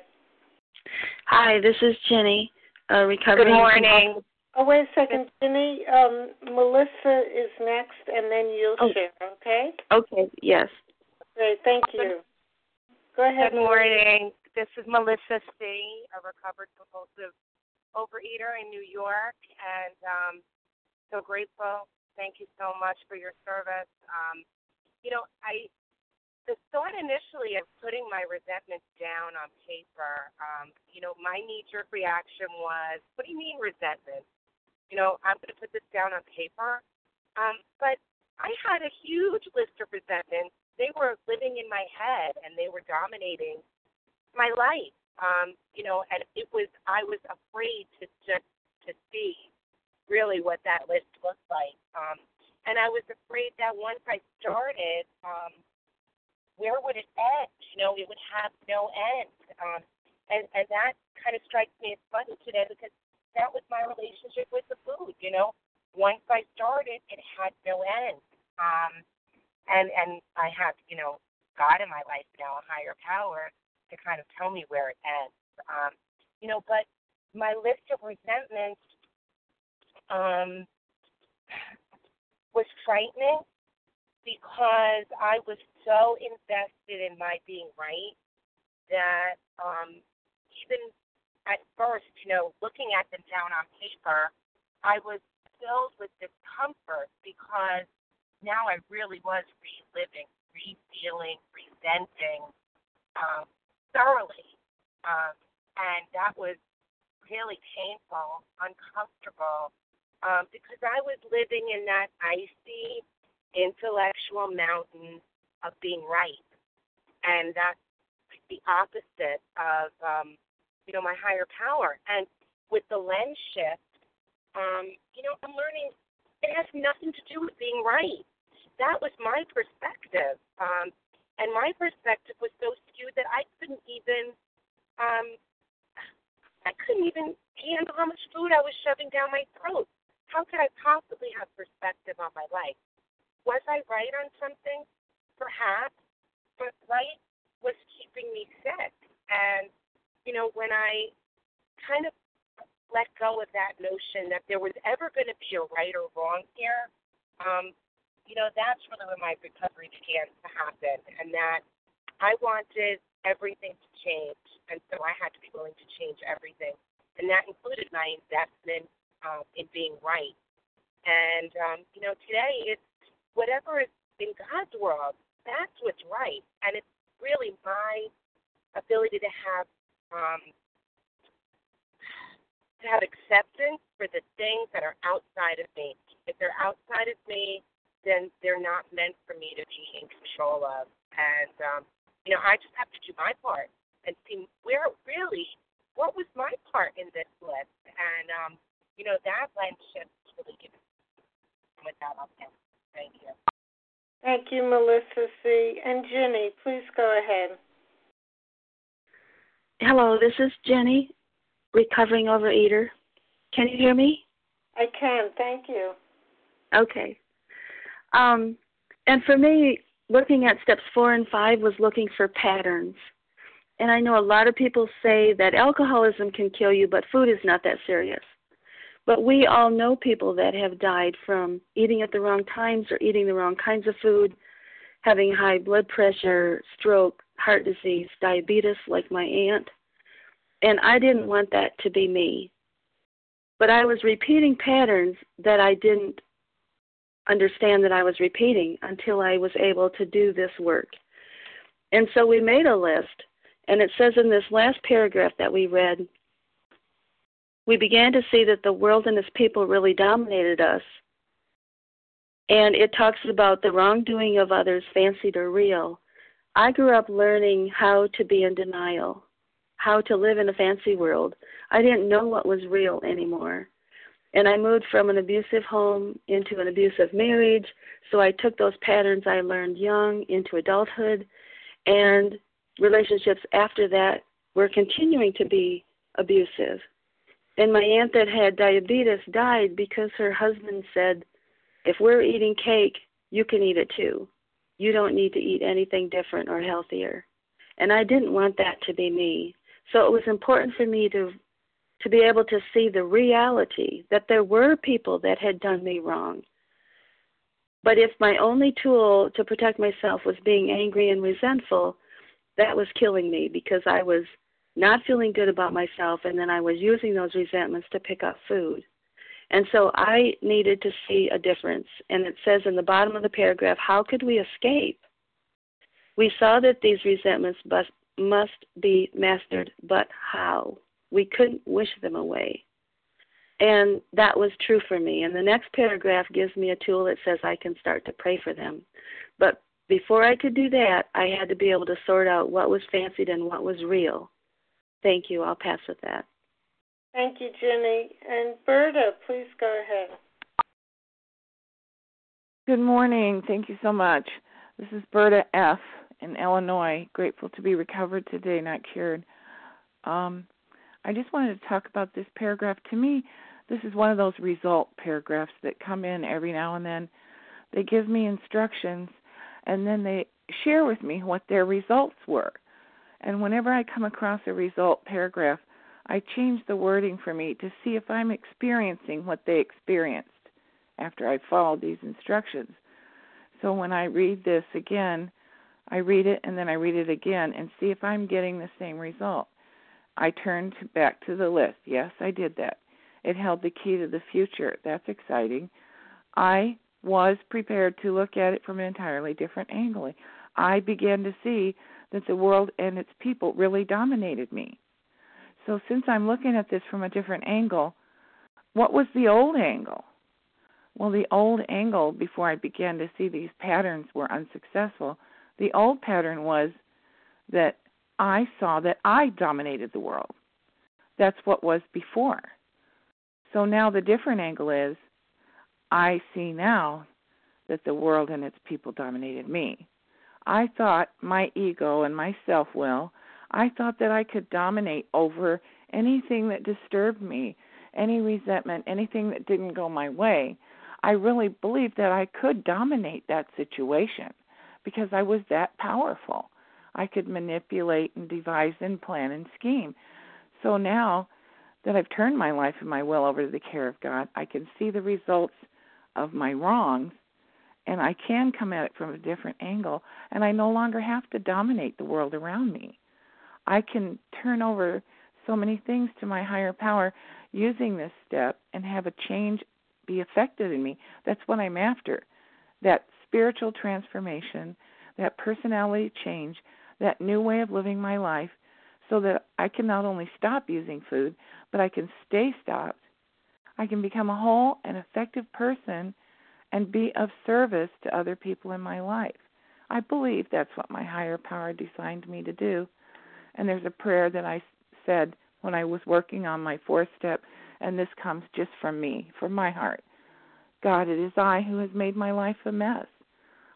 [SPEAKER 15] Hi, this is Jenny. Recovering.
[SPEAKER 9] Good morning.
[SPEAKER 1] Oh, wait a second, Jenny. Melissa is next, and then you'll share, okay?
[SPEAKER 15] Okay, yes.
[SPEAKER 1] Great, thank you. Go ahead.
[SPEAKER 9] Good morning. This is Melissa C., a recovered compulsive overeater in New York, and so grateful. Thank you so much for your service. You know, the thought initially of putting my resentment down on paper, you know, my knee-jerk reaction was, what do you mean resentment? You know, I'm going to put this down on paper. But I had a huge list of resentments. They were living in my head, and they were dominating my life. You know, and I was afraid to see really what that list looked like. And I was afraid that once I started, where would it end? You know, it would have no end. And that kind of strikes me as funny today because that was my relationship with the food, you know. Once I started, it had no end. And I have, you know, God in my life now, a higher power, to kind of tell me where it ends. You know, but my list of resentments was frightening because I was so invested in my being right that even at first, you know, looking at them down on paper, I was filled with discomfort because now I really was reliving, re-feeling, resenting thoroughly. And that was really painful, uncomfortable, because I was living in that icy, intellectual mountain of being right. And that's the opposite of, you know, my higher power. And with the lens shift, you know, I'm learning it has nothing to do with being right. That was my perspective. And my perspective was so skewed that I couldn't even handle how much food I was shoving down my throat. How could I possibly have perspective on my life? Was I right on something? Perhaps. But right was keeping me sick. And, you know, when I kind of let go of that notion that there was ever going to be a right or wrong here, you know, that's really when my recovery began to happen. And that I wanted everything to change. And so I had to be willing to change everything. And that included my investment in being right. And, you know, today it's whatever is in God's world, that's what's right. And it's really my ability to have acceptance for the things that are outside of me. If they're outside of me, then they're not meant for me to be in control of. And, you know, I just have to do my part and see what was my part in this list. And, you know, that lens shift is really given. With that, I'll end. Thank you.
[SPEAKER 1] Thank you, Melissa C. And Jenny, please go ahead.
[SPEAKER 15] Hello, this is Jenny, recovering overeater. Can you hear me?
[SPEAKER 1] I can, thank you.
[SPEAKER 15] Okay. And for me, looking at steps 4 and 5 was looking for patterns. And I know a lot of people say that alcoholism can kill you, but food is not that serious. But we all know people that have died from eating at the wrong times or eating the wrong kinds of food, having high blood pressure, stroke, heart disease, diabetes, like my aunt. And I didn't want that to be me. But I was repeating patterns that I didn't understand that I was repeating until I was able to do this work. And so we made a list, and it says in this last paragraph that we read, we began to see that the world and its people really dominated us. And it talks about the wrongdoing of others, fancied or real. I grew up learning how to be in denial, how to live in a fancy world. I didn't know what was real anymore. And I moved from an abusive home into an abusive marriage, so I took those patterns I learned young into adulthood, and relationships after that were continuing to be abusive. And my aunt that had diabetes died because her husband said, if we're eating cake, you can eat it too. You don't need to eat anything different or healthier. And I didn't want that to be me. So it was important for me to be able to see the reality that there were people that had done me wrong. But if my only tool to protect myself was being angry and resentful, that was killing me because I was not feeling good about myself, and then I was using those resentments to pick up food. And so I needed to see a difference. And it says in the bottom of the paragraph, how could we escape? We saw that these resentments must be mastered, but how? We couldn't wish them away. And that was true for me. And the next paragraph gives me a tool that says I can start to pray for them. But before I could do that, I had to be able to sort out what was fancied and what was real. Thank you. I'll pass with that.
[SPEAKER 1] Thank you, Jenny. And Berta, please go ahead.
[SPEAKER 16] Good morning. Thank you so much. This is Berta F. in Illinois. Grateful to be recovered today, not cured. I just wanted to talk about this paragraph. To me, this is one of those result paragraphs that come in every now and then. They give me instructions, and then they share with me what their results were. And whenever I come across a result paragraph, I change the wording for me to see if I'm experiencing what they experienced after I followed these instructions. So when I read this again, I read it and then I read it again and see if I'm getting the same result. I turned back to the list. Yes, I did that. It held the key to the future. That's exciting. I was prepared to look at it from an entirely different angle. I began to see that the world and its people really dominated me. So since I'm looking at this from a different angle, what was the old angle? Well, the old angle, before I began to see these patterns were unsuccessful, the old pattern was that I saw that I dominated the world. That's what was before. So now the different angle is I see now that the world and its people dominated me. I thought my ego and my self-will, I thought that I could dominate over anything that disturbed me, any resentment, anything that didn't go my way. I really believed that I could dominate that situation because I was that powerful. I could manipulate and devise and plan and scheme. So now that I've turned my life and my will over to the care of God, I can see the results of my wrongs, and I can come at it from a different angle, and I no longer have to dominate the world around me. I can turn over so many things to my higher power using this step and have a change be effected in me. That's what I'm after, that spiritual transformation, that personality change, that new way of living my life, so that I can not only stop using food, but I can stay stopped. I can become a whole and effective person and be of service to other people in my life. I believe that's what my higher power designed me to do. And there's a prayer that I said when I was working on my fourth step, and this comes just from me, from my heart. God, it is I who has made my life a mess.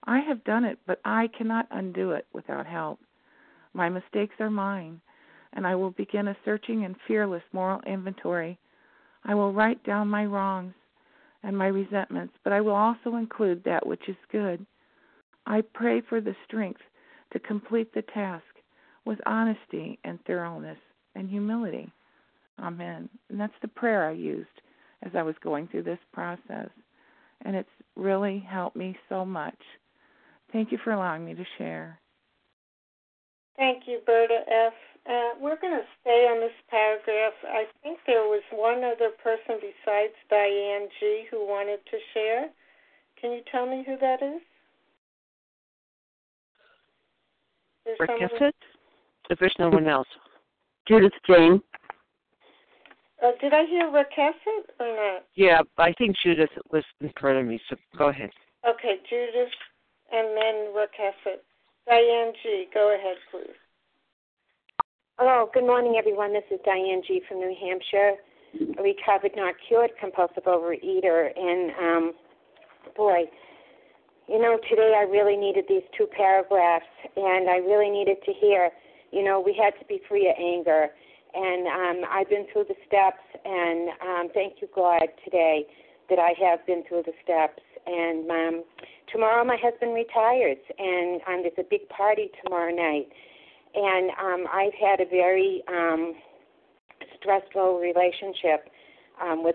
[SPEAKER 16] I have done it, but I cannot undo it without help. My mistakes are mine, and I will begin a searching and fearless moral inventory. I will write down my wrongs and my resentments, but I will also include that which is good. I pray for the strength to complete the task with honesty and thoroughness and humility. Amen. And that's the prayer I used as I was going through this process, and it's really helped me so much. Thank you for allowing me to share.
[SPEAKER 1] Thank you, Berta F. We're going to stay on this paragraph. I think there was one other person besides Diane G. who wanted to share. Can you tell me who that is?
[SPEAKER 14] Rakesset? If there's no one else. Judith Jane.
[SPEAKER 1] Did I hear Rakesset or not?
[SPEAKER 14] Yeah, I think Judith was in front of me, so go ahead.
[SPEAKER 1] Okay, Judith and then Rakesset. Diane G., go ahead, please.
[SPEAKER 3] Hello, good morning, everyone. This is Diane G. from New Hampshire, a recovered, not cured, compulsive overeater. And, boy, you know, today I really needed these two paragraphs, and I really needed to hear, you know, we had to be free of anger. And I've been through the steps, and thank you, God, today that I have been through the steps. And tomorrow my husband retires, and there's a big party tomorrow night. And I've had a very stressful relationship with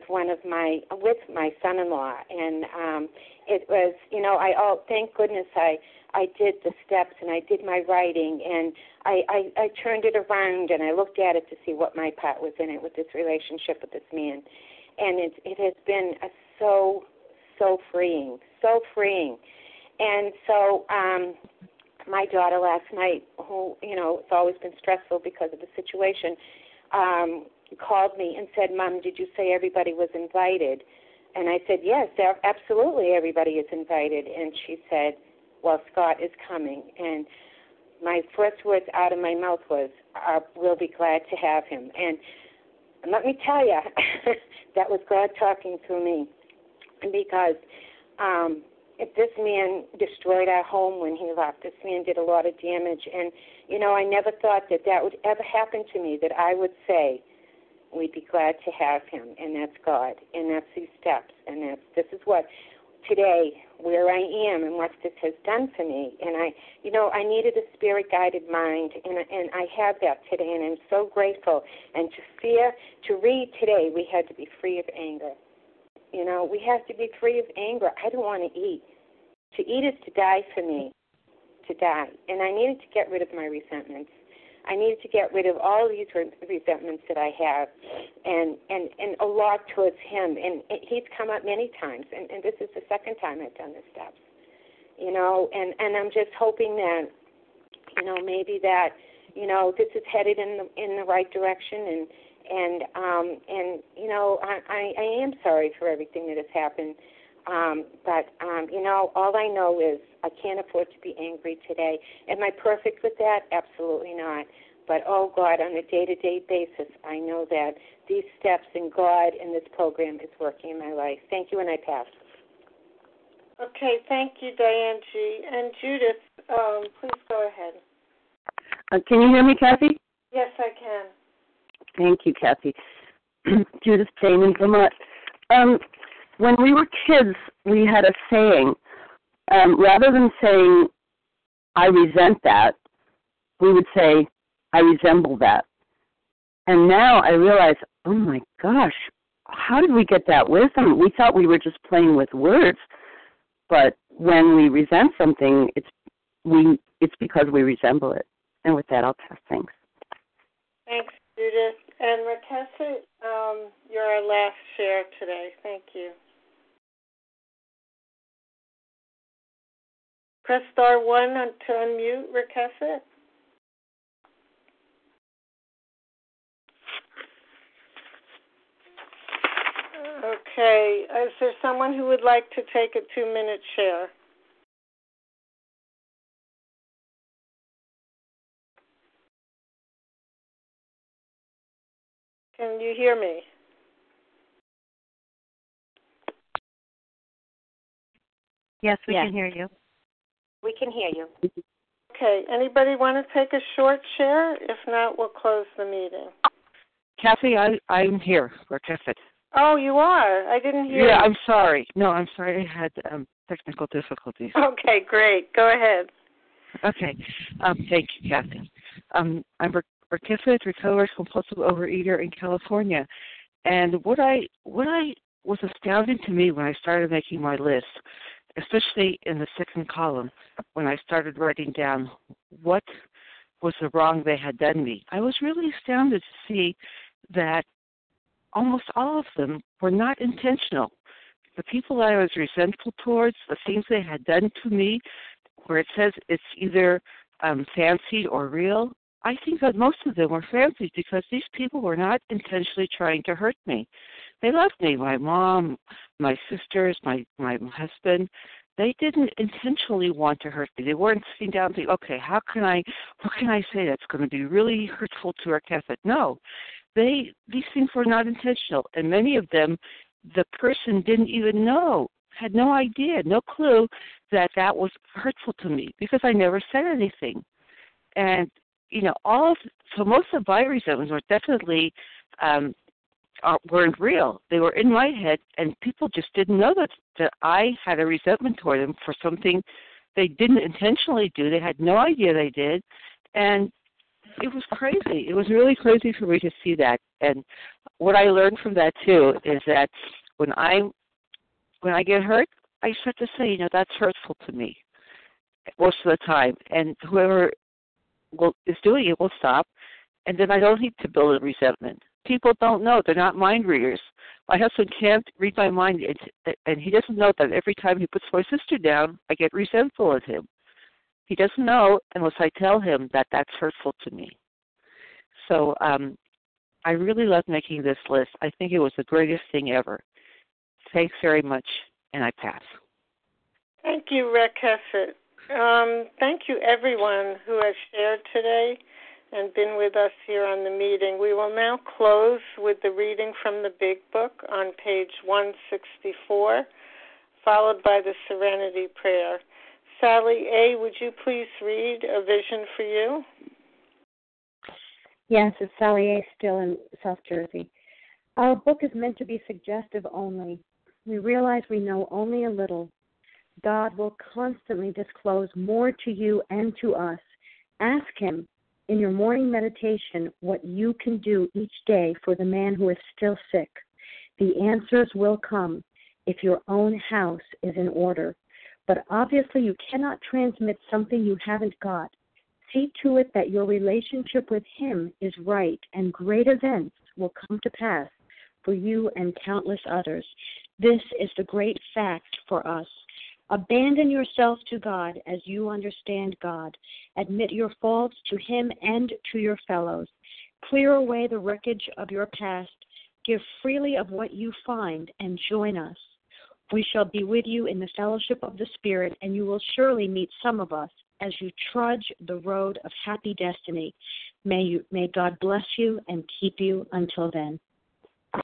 [SPEAKER 3] my son-in-law, and it was, you know, thank goodness I did the steps and I did my writing, and I turned it around and I looked at it to see what my part was in it with this relationship with this man, and it has been so freeing, so freeing. And so my daughter last night, who, you know, it's always been stressful because of the situation, called me and said, Mom, did you say everybody was invited? And I said, yes, absolutely everybody is invited. And she said, well, Scott is coming. And my first words out of my mouth was, we'll be glad to have him. And let me tell you, that was God talking through me. Because if this man destroyed our home when he left, this man did a lot of damage. And, you know, I never thought that would ever happen to me, that I would say, we'd be glad to have him, and that's God, and that's these steps, and this is what today, where I am and what this has done for me. And I needed a spirit-guided mind, and I have that today, and I'm so grateful. And to read today, we had to be free of anger. You know, we have to be free of anger. I don't want to eat. To eat is to die for me, to die. And I needed to get rid of my resentments. I needed to get rid of all these resentments that I have, and a lot towards him. And he's come up many times, and this is the second time I've done the steps. You know, and I'm just hoping that, you know, maybe that, you know, this is headed in the right direction, and you know, I am sorry for everything that has happened. But you know, all I know is I can't afford to be angry today. Am I perfect with that? Absolutely not. But, oh, God, on a day-to-day basis, I know that these steps and God and this program is working in my life. Thank you, and I pass.
[SPEAKER 1] Okay, thank you, Diane G. And Judith, please go ahead.
[SPEAKER 14] Can you hear me, Kathy?
[SPEAKER 1] Yes, I can.
[SPEAKER 14] Thank you, Kathy. Judith Jane in Vermont. When we were kids, we had a saying. Rather than saying, I resent that, we would say, I resemble that. And now I realize, oh, my gosh, how did we get that wisdom? We thought we were just playing with words. But when we resent something, it's because we resemble it. And with that, I'll pass. Thanks.
[SPEAKER 1] Thanks, Judith. And Rakesset, you're our last share today. Thank you. Press star 1 to unmute, Rakesset. Okay. Is there someone who would like to take a 2-minute share? Can you hear me?
[SPEAKER 8] Yes, we can hear you.
[SPEAKER 3] We can hear you.
[SPEAKER 1] Okay. Anybody want to take a short share? If not, we'll close the meeting.
[SPEAKER 17] Kathy, I'm here. We're Tiffany.
[SPEAKER 1] Oh, you are? I didn't hear
[SPEAKER 17] Yeah,
[SPEAKER 1] you.
[SPEAKER 17] I'm sorry. No, I'm sorry. I had technical difficulties.
[SPEAKER 1] Okay, great. Go ahead.
[SPEAKER 17] Okay. Thank you, Kathy. I'm Tiffany, recovered compulsive overeater in California. And what was astounding to me when I started making my list, especially in the second column, when I started writing down what was the wrong they had done me, I was really astounded to see that almost all of them were not intentional. The people that I was resentful towards, the things they had done to me, where it says it's either fancied or real, I think that most of them were fancied because these people were not intentionally trying to hurt me. They loved me, my mom, my sisters, my husband. They didn't intentionally want to hurt me. They weren't sitting down and thinking, okay, what can I say that's going to be really hurtful to our Catholic? No. These things were not intentional, and many of them, the person didn't even know, had no idea, no clue that was hurtful to me because I never said anything. And, so most of my resentments were definitely weren't real. They were in my head, and people just didn't know that I had a resentment toward them for something they didn't intentionally do. They had no idea they did, and it was crazy. It was really crazy for me to see that. And what I learned from that too is that when I get hurt, I start to say, that's hurtful to me most of the time, and whoever is doing it will stop, and then I don't need to build a resentment. People don't know. They're not mind readers. My husband can't read my mind, and he doesn't know that every time he puts my sister down, I get resentful of him. He doesn't know unless I tell him that that's hurtful to me. So I really love making this list. I think it was the greatest thing ever. Thanks very much, and I pass.
[SPEAKER 1] Thank you, Rick Hessett. Thank you, everyone who has shared today and been with us here on the meeting. We will now close with the reading from the Big Book on page 164, followed by the Serenity Prayer. Sally A., would you please read A Vision for You?
[SPEAKER 8] Yes, it's Sally A. still in South Jersey. Our book is meant to be suggestive only. We realize we know only a little. God will constantly disclose more to you and to us. Ask Him in your morning meditation what you can do each day for the man who is still sick. The answers will come if your own house is in order. But obviously you cannot transmit something you haven't got. See to it that your relationship with Him is right, and great events will come to pass for you and countless others. This is the great fact for us. Abandon yourself to God as you understand God. Admit your faults to Him and to your fellows. Clear away the wreckage of your past. Give freely of what you find and join us. We shall be with you in the fellowship of the Spirit, and you will surely meet some of us as you trudge the road of happy destiny. May God bless you and keep you until then.